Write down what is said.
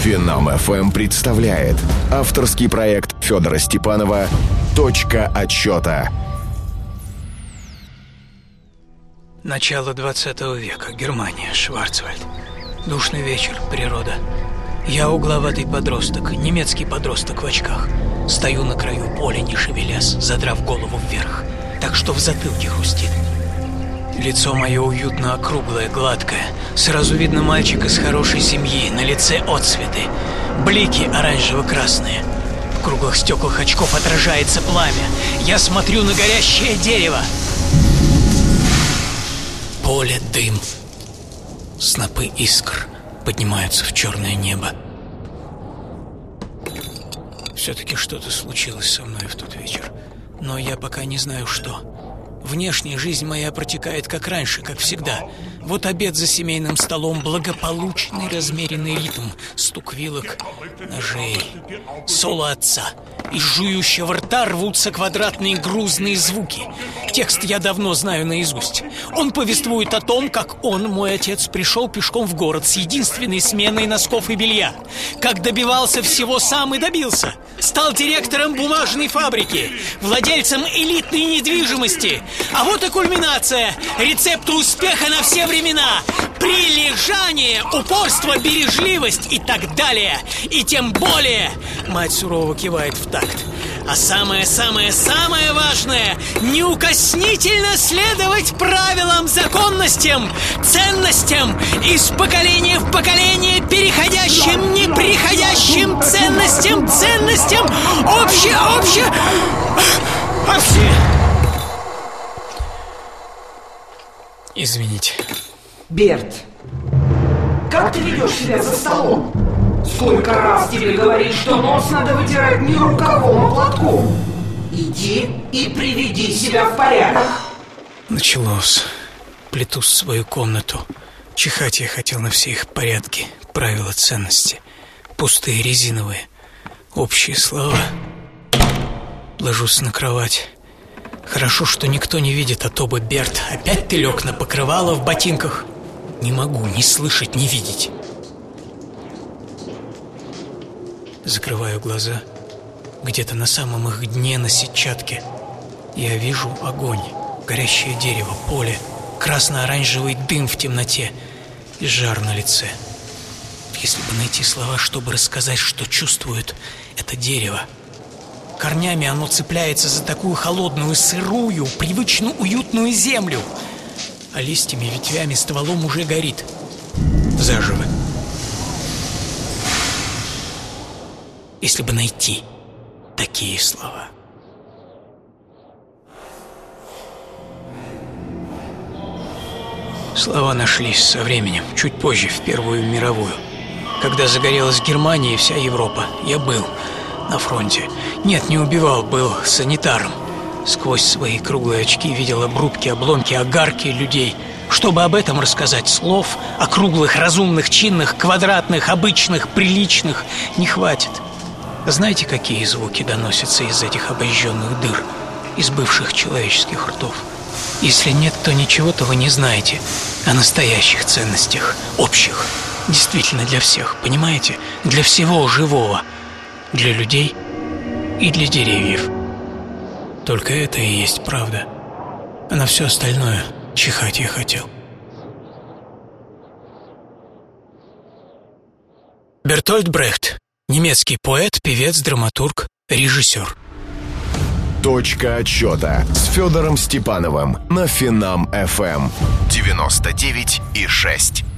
Финам ФМ представляет авторский проект Федора Степанова «Точка отсчета». Начало 20 века. Германия. Шварцвальд. Душный вечер. Природа. Я угловатый подросток, немецкий подросток в очках. Стою на краю поля, не шевелясь, задрав голову вверх, так что в затылке хрустит. Лицо мое уютно округлое, гладкое. Сразу видно мальчик из хорошей семьи. На лице отцветы, блики оранжево-красные. В круглых стеклах очков отражается пламя. Я смотрю на горящее дерево. Поле, дым. Снопы искр поднимаются в черное небо. Все-таки что-то случилось со мной в тот вечер. Но я пока не знаю, что. Внешняя жизнь моя протекает как раньше, как всегда. Вот обед за семейным столом, благополучный размеренный ритм, стук вилок, ножей, соло отца. Из жующего рта рвутся квадратные грузные звуки. Текст я давно знаю наизусть. Он повествует о том, как он, мой отец, пришел пешком в город с единственной сменой носков и белья. Как добивался всего сам и добился. Стал директором бумажной фабрики, владельцем элитной недвижимости. А вот и кульминация. Рецепты успеха на все времена. Прилежание, упорство, бережливость и так далее. И тем более. Мать сурово кивает в такт. А самое-самое-самое важное — неукоснительно следовать правилам, законностям, ценностям, из поколения в поколение переходящим, неприходящим ценностям, общее. Извините. Берт, как ты ведешь себя за столом? Сколько раз тебе говорить, что нос надо вытирать не рукавом, а платком? Иди и приведи себя в порядок. Началось. Плету свою комнату. Чихать я хотел на все их порядки, правила, ценности. Пустые, резиновые. Общие слова. Ложусь на кровать. Хорошо, что никто не видит, а то бы, Берт, опять ты лег на покрывало в ботинках. Не могу ни слышать, ни видеть. Закрываю глаза. Где-то на самом их дне, на сетчатке, я вижу огонь, горящее дерево, поле, красно-оранжевый дым в темноте и жар на лице. Если бы найти слова, чтобы рассказать, что чувствует это дерево. Корнями оно цепляется за такую холодную, сырую, привычно уютную землю, а листьями, ветвями, стволом уже горит заживо. Если бы найти такие слова. Слова нашлись со временем, чуть позже, в Первую мировую. Когда загорелась Германия и вся Европа, я был на фронте. Нет, не убивал, был санитаром. Сквозь свои круглые очки видел обрубки, обломки, огарки людей. Чтобы об этом рассказать, слов округлых, разумных, чинных, квадратных, обычных, приличных не хватит. Знаете, какие звуки доносятся из этих обожженных дыр, из бывших человеческих ртов? Если нет, то ничего-то вы не знаете о настоящих ценностях, общих, действительно для всех, понимаете? Для всего живого, для людей и для деревьев. Только это и есть правда. А на все остальное чихать я хотел. Бертольд Брехт. Немецкий поэт, певец, драматург, режиссер. «Точка отсчета» с Федором Степановым на Финам ФМ 99,6.